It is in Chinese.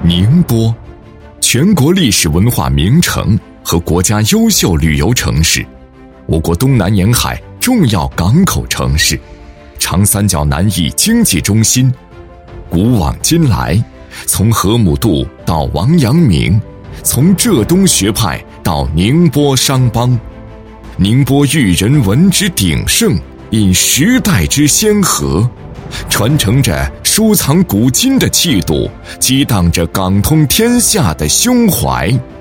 宁波，全国历史文化名城和国家优秀旅游城市，我国东南沿海重要港口城市，长三角南翼经济中心。古往今来，从河姆渡到王阳明，从浙东学派到宁波商帮，宁波育人文之鼎盛，因时代之先河，传承着收藏古今的气度，激荡着港通天下的胸怀。